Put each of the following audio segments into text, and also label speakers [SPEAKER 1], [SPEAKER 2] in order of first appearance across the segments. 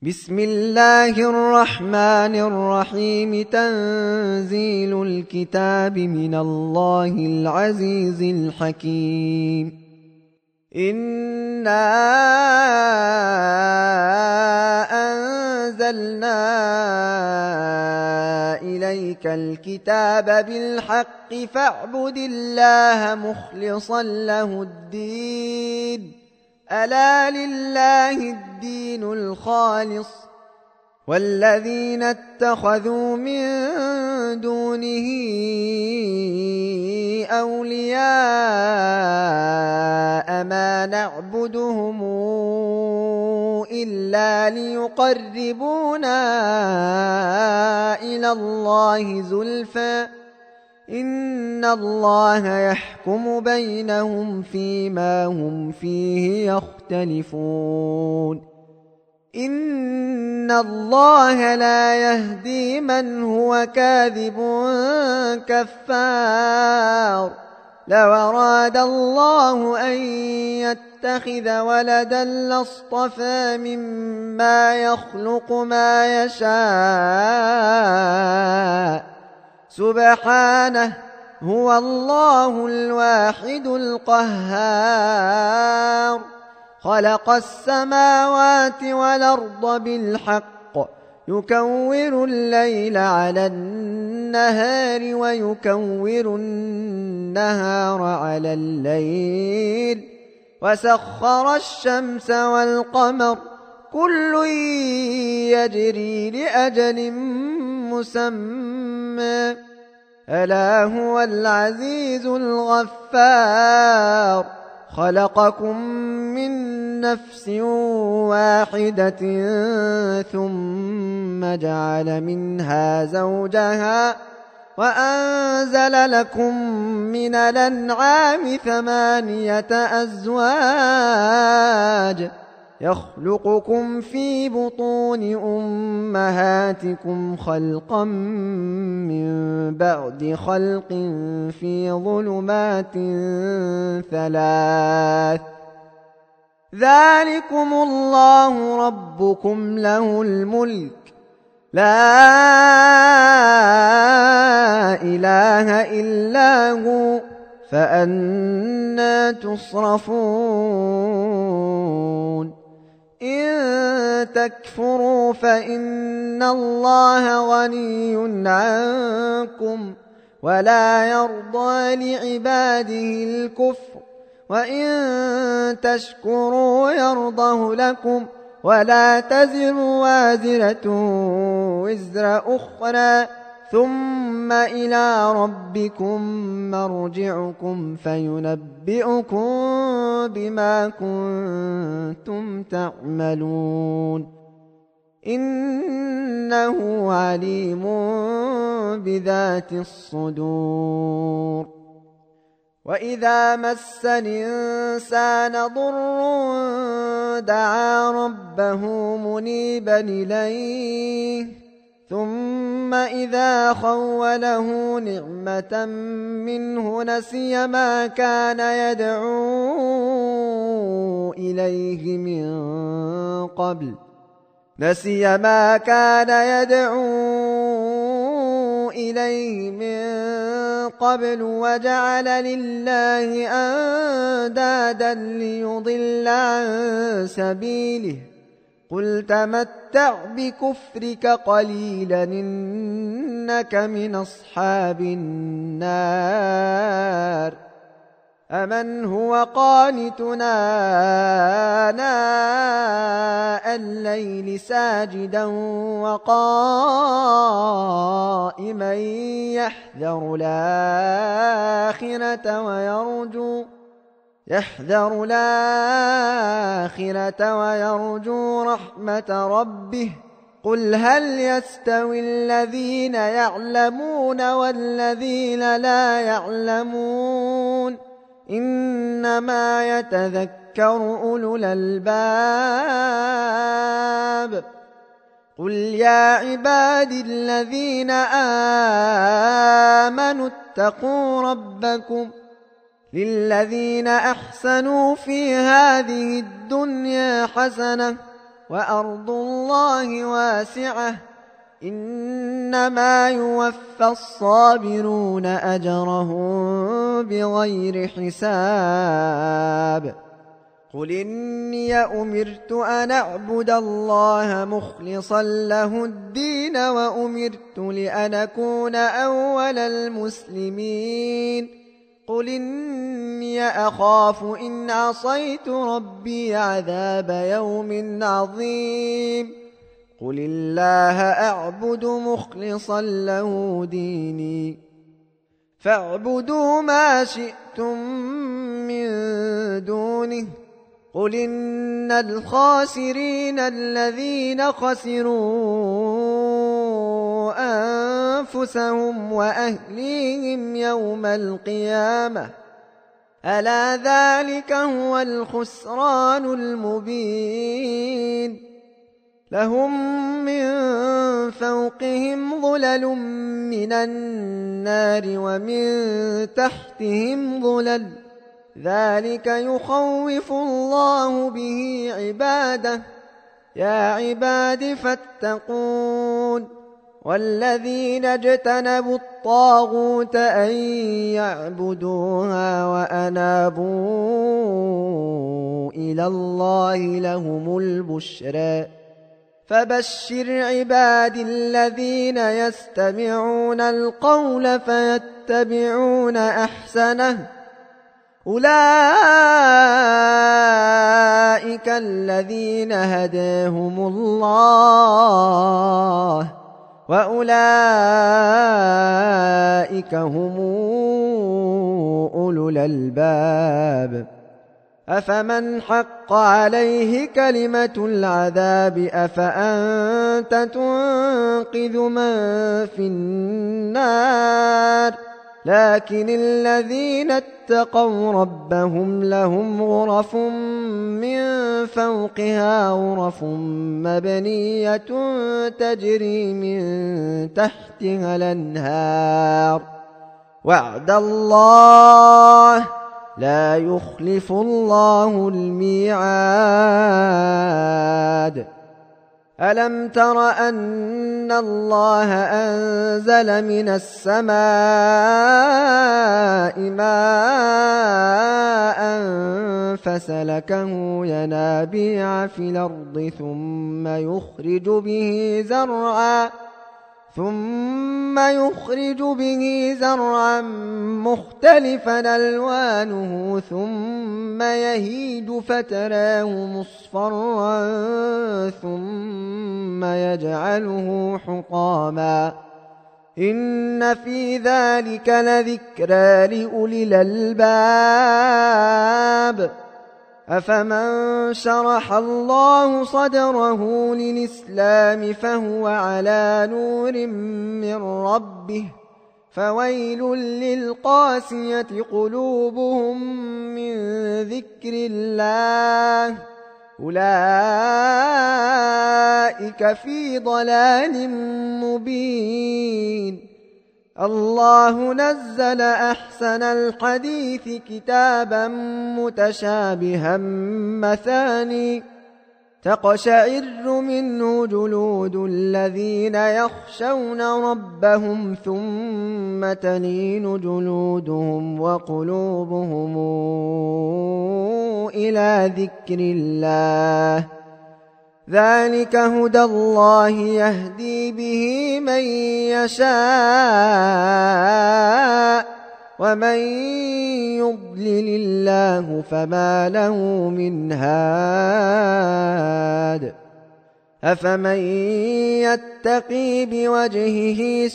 [SPEAKER 1] بسم الله الرحمن الرحيم. تنزيل الكتاب من الله العزيز الحكيم. إنا أنزلنا إليك الكتاب بالحق فاعبد الله مخلصا له الدين. ألا لله الدين الخالص والذين اتخذوا من دونه أولياء ما نعبدهم إلا ليقربونا إلى الله زلفى إن الله يحكم بينهم فيما هم فيه يختلفون. إن الله لا يهدي من هو كاذب كفار. لو أراد الله أن يتخذ ولدا لاصطفى مما يخلق ما يشاء سبحانه هو الله الواحد القهار. خلق السماوات والأرض بالحق يكور الليل على النهار ويكور النهار على الليل وسخر الشمس والقمر كل يجري لأجل مسمى ألا هو العزيز الغفار. خلقكم من نفس واحدة ثم جعل منها زوجها وأنزل لكم من الأنعام 8 أزواج يخلقكم في بطون أمهاتكم خلقا من بعد خلق في ظلمات 3 ذلكم الله ربكم له الملك لا إله إلا هو فأنى تصرفون. إن تكفروا فإن الله غني عنكم ولا يرضى لعباده الكفر وإن تشكروا يرضه لكم ولا تزر وازرة وزر أخرى ثم إلى ربكم مرجعكم فينبئكم بما كنتم تعملون إنه عليم بذات الصدور. وإذا مس الإنسان ضر دعا ربه منيبا إليه ثم إذا خوله نعمة منه نسي ما كان يدعو إليه من قبل وجعل لله أندادا ليضل عن سبيله قل تمتع بكفرك قليلا إنك من أصحاب النار. أمن هو قانتنا آناء الليل ساجدا وقائما يحذر الآخرة ويرجو رحمة ربه قل هل يستوي الذين يعلمون والذين لا يعلمون إنما يتذكر أولو الألباب. قل يا عبادي الذين آمنوا اتقوا ربكم للذين أحسنوا في هذه الدنيا حسنة وأرض الله واسعة إنما يوفى الصابرون أجرهم بغير حساب قل إني أمرت أن أعبد الله مخلصا له الدين وأمرت لأن أكون أول المسلمين قل إني أخاف إن عصيت ربي عذاب يوم عظيم قل الله أعبد مخلصا له ديني فاعبدوا ما شئتم من دونه قل إن الخاسرين الذين خسروا أنفسهم وأهليهم يوم القيامة ألا ذلك هو الخسران المبين لهم من فوقهم ظلل من النار ومن تحتهم ظلل ذلك يخوف الله به عباده يا عباد فاتقون والذين اجتنبوا الطاغوت أن يعبدوها وأنابوا إلى الله لهم البشرى فبشر عبادي الذين يستمعون القول فيتبعون أحسنه أولئك الذين هداهم الله وأولئك هم أولو الألباب أفمن حق عليه كلمة العذاب أفأنت تنقذ من في النار لكن الذين اتقوا ربهم لهم غرف من فوقها غرف مبنية تجري من تحتها الأنهار وعد الله لا يخلف الله الميعاد ألم تر أن الله أنزل من السماء ماء فسلكه ينابيع في الأرض ثم يخرج به زرعا مختلفا ألوانه ثم يهيج فتراه مصفرا ثم يجعله حطاما إن في ذلك لذكرى لأولي الألباب أفمن شرح الله صدره للإسلام فهو على نور من ربه فويل للقاسية قلوبهم من ذكر الله أولئك في ضلال مبين الله نزل أحسن الحديث كتابا متشابها مثاني تقشعر منه جلود الذين يخشون ربهم ثم تلين جلودهم وقلوبهم إلى ذكر الله ذلك هدى الله يهدي به من يشاء ومن يضلل الله فما له من هاد أفمن يتقي بوجهه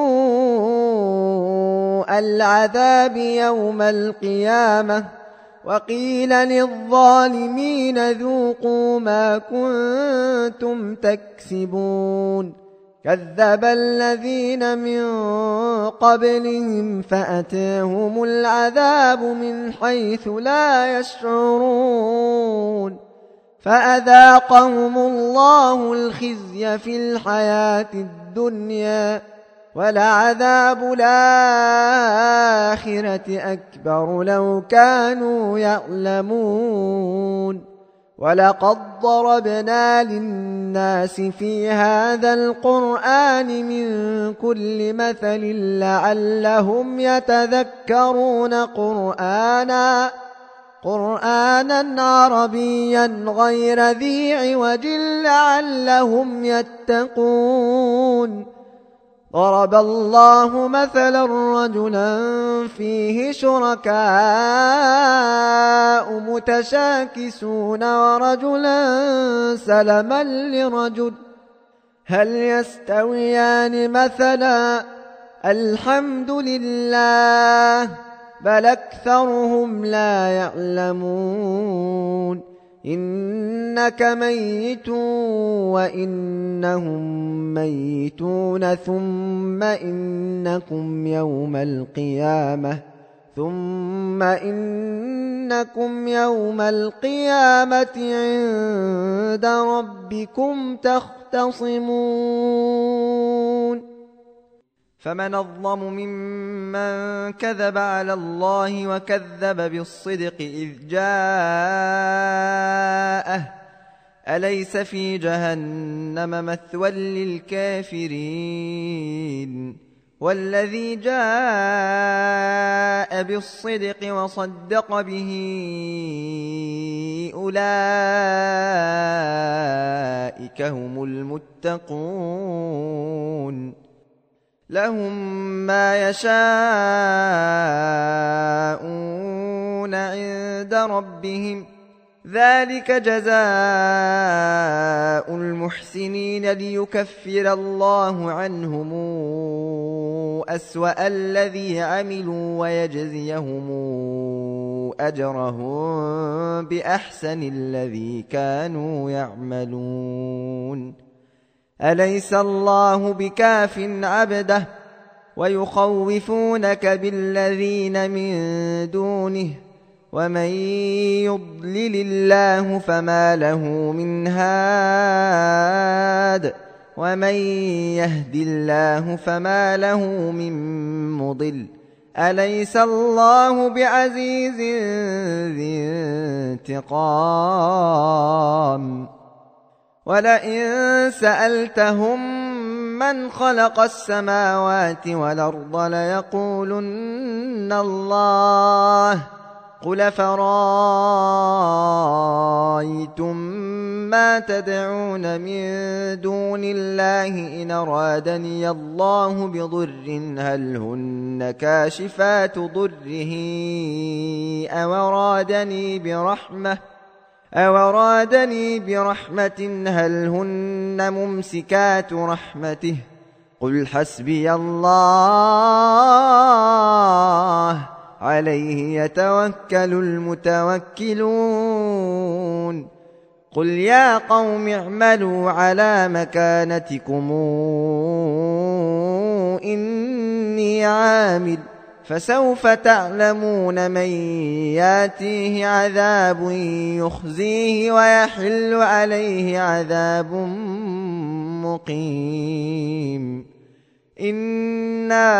[SPEAKER 1] سوء العذاب يوم القيامة وقيل للظالمين ذوقوا ما كنتم تكسبون كذب الذين من قبلهم فأتاهم العذاب من حيث لا يشعرون فأذاقهم الله الخزي في الحياة الدنيا ولعذاب الآخرة أكبر لو كانوا يعلمون ولقد ضربنا للناس في هذا القرآن من كل مثل لعلهم يتذكرون قرآنا عربيا غير ذي عوج لعلهم يتقون. ضرب الله مثلا رجلا فيه شركاء متشاكسون ورجلا سلما لرجل هل يستويان مثلا الحمد لله بل أكثرهم لا يعلمون. إنك ميت وإنهم ميتون ثم إنكم يوم القيامة عند ربكم تختصمون. فمن أظلم ممن كذب على الله وكذب بالصدق إذ جاءه أليس في جهنم مثوى للكافرين. والذي جاء بالصدق وصدق به أولئك هم المتقون. لهم ما يشاءون عند ربهم ذلك جزاء المحسنين ليكفر الله عنهم أسوأ الذي عملوا ويجزيهم أجرهم بأحسن الذي كانوا يعملون. أليس الله بكاف عبده ويخوفونك بالذين من دونه ومن يضلل الله فما له من هاد ومن يهد الله فما له من مضل. أليس الله بعزيز ذي انتقام. ولئن سألتهم من خلق السماوات والأرض ليقولن الله قل فرأيتم ما تدعون من دون الله إن أرادني الله بضر هل هن كاشفات ضره أو أرادني برحمة هل هن ممسكات رحمته قل حسبي الله عليه يتوكل المتوكلون. قل يا قوم اعملوا على مكانتكم إني عامل فسوف تعلمون من ياتيه عذاب يخزيه ويحل عليه عذاب مقيم. إنا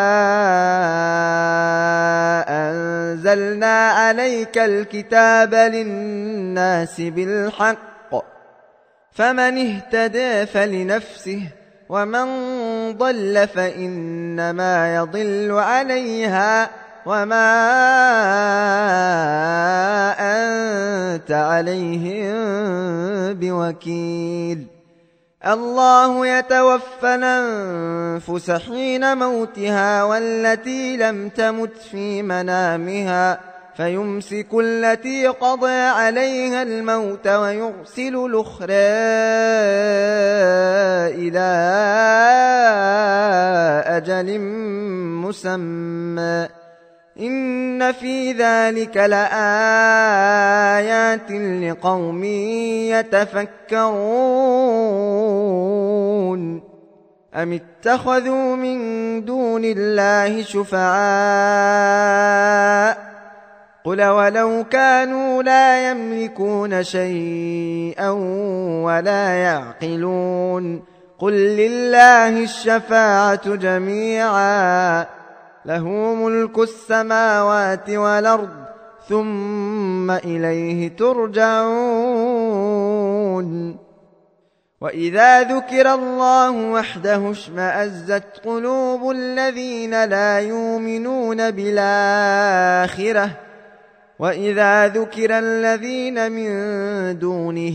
[SPEAKER 1] أنزلنا عليك الكتاب للناس بالحق فمن اهتدى فلنفسه ومن ضل فإنما يضل عليها وما أنت عليهم بوكيل. الله يتوفى الأنفس حين موتها والتي لم تمت في منامها فيمسك التي قضى عليها الموت ويرسل الأخرى إلى أجل مسمى إن في ذلك لآيات لقوم يتفكرون. أم اتخذوا من دون الله شفعاء قل ولو كانوا لا يملكون شيئا ولا يعقلون قل لله الشفاعة جميعا له ملك السماوات والأرض ثم إليه ترجعون. وإذا ذكر الله وحده اشمأزت قلوب الذين لا يؤمنون بالآخرة وإذا ذكر الذين من دونه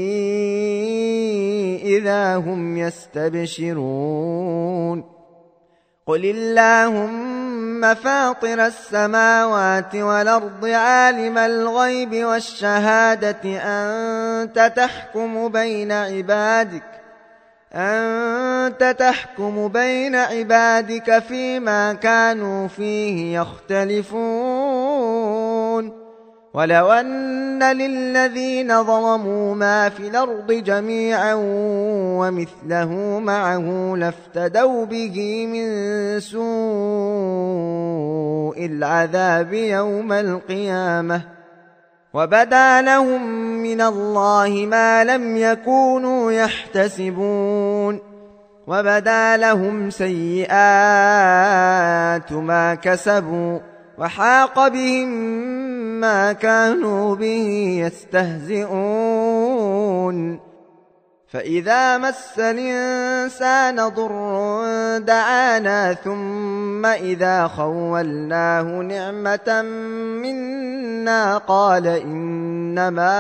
[SPEAKER 1] إذا هم يستبشرون قل اللهم فاطر السماوات والأرض عالم الغيب والشهادة أنت تحكم بين عبادك فيما كانوا فيه يختلفون ولو أن للذين ظلموا ما في الأرض جميعا ومثله معه لافتدوا به من سوء العذاب يوم القيامة وبدا لهم من الله ما لم يكونوا يحتسبون وبدا لهم سيئات ما كسبوا وحاق بهم ما كانوا به يستهزئون فإذا مس الإنسان ضر دعانا ثم إذا خولناه نعمة منا قال إنما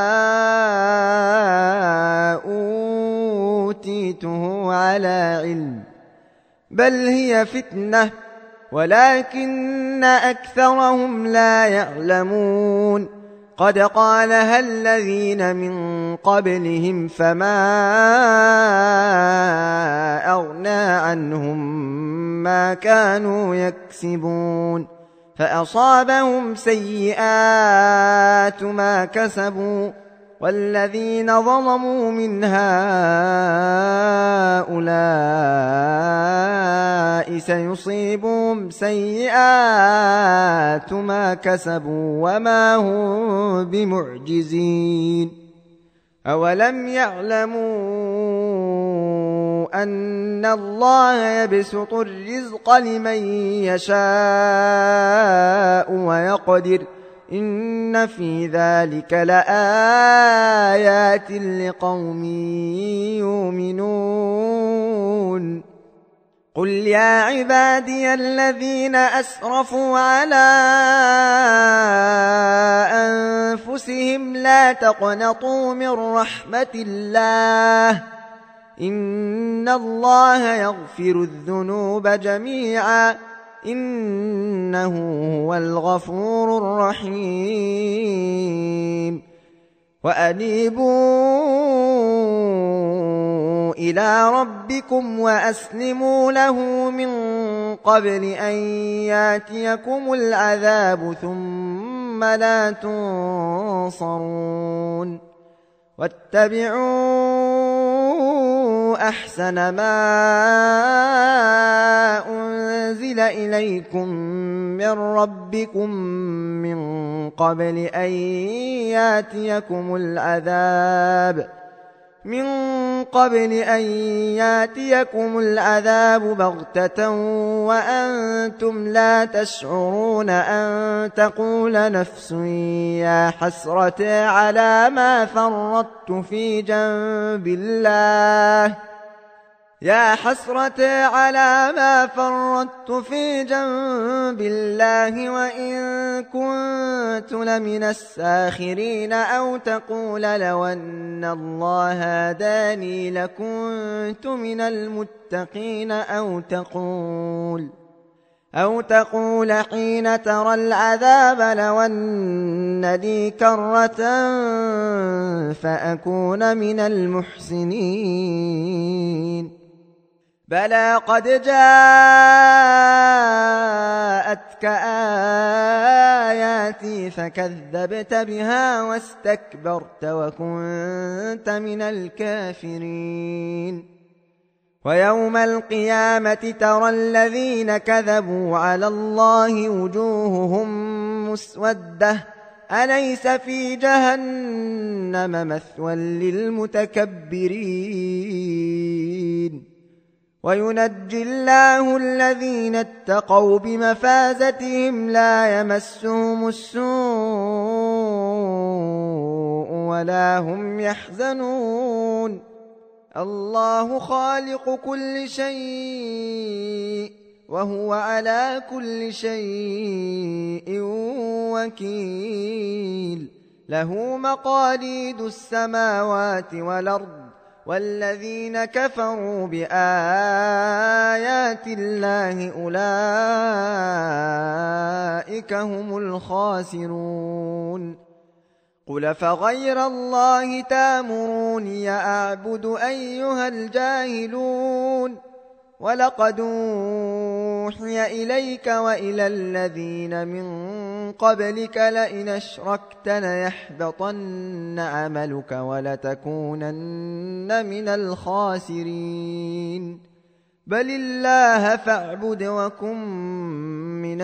[SPEAKER 1] أوتيته على علم بل هي فتنة ولكن أكثرهم لا يعلمون قد قالها الذين من قبلهم فما أغنى عنهم ما كانوا يكسبون فأصابهم سيئات ما كسبوا والذين ظلموا من هؤلاء سيصيبهم سيئات ما كسبوا وما هم بمعجزين أولم يعلموا أن الله يبسط الرزق لمن يشاء ويقدر إن في ذلك لآيات لقوم يؤمنون قل يا عبادي الذين أسرفوا على أنفسهم لا تقنطوا من رحمة الله إن الله يغفر الذنوب جميعا إنه هو الغفور الرحيم وأنيبوا إلى ربكم وأسلموا له من قبل أن ياتيكم العذاب ثم لا تنصرون واتبعوا أحسن ما أنزل إليكم من ربكم من قبل أن ياتيكم العذاب بغتة وأنتم لا تشعرون أن تقول نفس يا حسرة على ما فرطت في جنب الله وإن كنت لمن الساخرين أو تقول لو أن الله هداني لكنت من المتقين أو تقول حين ترى العذاب لو أن لي كرة فأكون من المحسنين بلى قد جاءتك آياتي فكذبت بها واستكبرت وكنت من الكافرين ويوم القيامة ترى الذين كذبوا على الله وجوههم مسودة أليس في جهنم مثوى للمتكبرين وينجي الله الذين اتقوا بمفازتهم لا يمسهم السوء ولا هم يحزنون الله خالق كل شيء وهو على كل شيء وكيل. له مقاليد السماوات والأرض والذين كفروا بآيات الله أولئك هم الخاسرون. قل فغير الله تامروني أعبد أيها الجاهلون. ولقد أوحي إليك وإلى الذين من قبلك لئن أشركت ليحبطن عملك ولتكونن من الخاسرين. بل الله فاعبد وكن من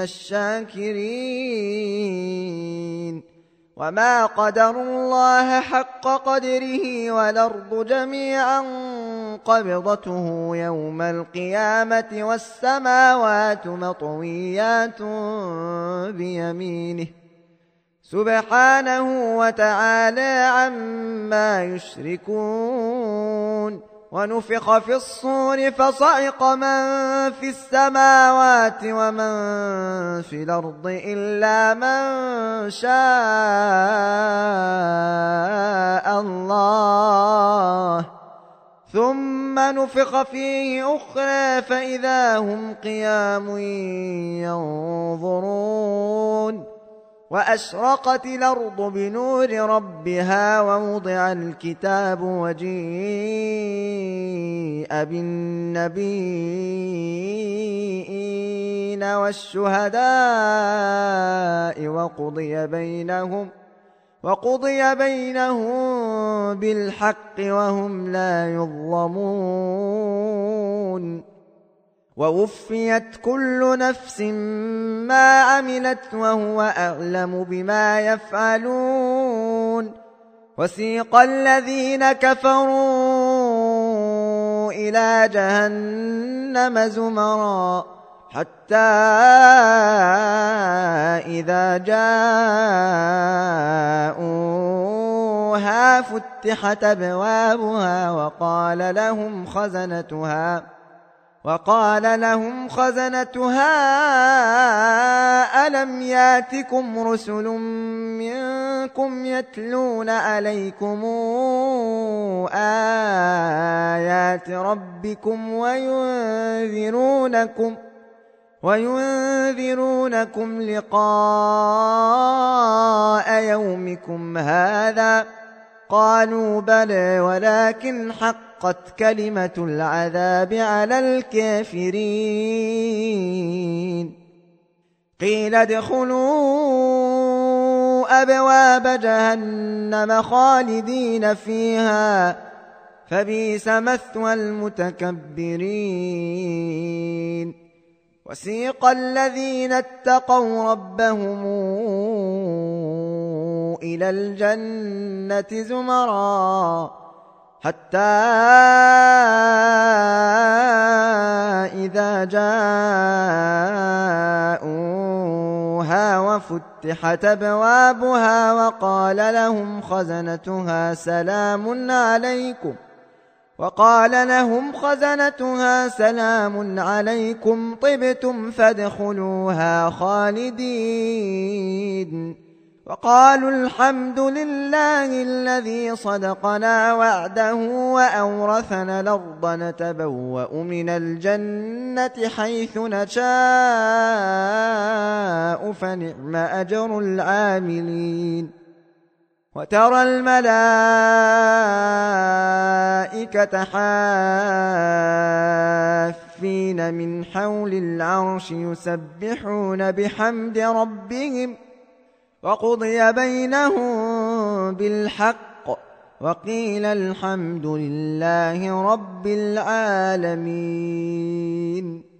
[SPEAKER 1] الشاكرين. وما قدروا الله حق قدره والأرض جميعا قبضته يوم القيامة والسماوات مطويات بيمينه سبحانه وتعالى عما يشركون. ونفخ في الصور فصعق من في السماوات ومن في الأرض إلا من شاء الله ثم نفخ فيه أخرى فإذا هم قيام ينظرون. وأشرقت الأرض بنور ربها ووضع الكتاب وجيء بالنبيين والشهداء وقضي بينهم بالحق وهم لا يظلمون. ووفيت كل نفس ما عملت وهو أعلم بما يفعلون. وسيق الذين كفروا إلى جهنم زمرا حتى إذا جاءوها فتحت أبوابها وقال لهم خزنتها ألم ياتكم رسل منكم يتلون عليكم آيات ربكم وينذرونكم لقاء يومكم هذا. قالوا بلى ولكن حقت كلمة العذاب على الكافرين. قيل ادخلوا أبواب جهنم خالدين فيها فبئس مثوى المتكبرين. وسيق الذين اتقوا ربهم إلى الجنة زمرا حتى إذا جاءوها وفتحت أبوابها وقال لهم خزنتها سلام عليكم طبتم فادخلوها خالدين. وقالوا الحمد لله الذي صدقنا وعده وأورثنا الأرض نتبوأ من الجنة حيث نشاء فنعم أجر العاملين. وترى الملائكة حافين من حول العرش يسبحون بحمد ربهم وقضي بينهم بالحق وقيل الحمد لله رب العالمين.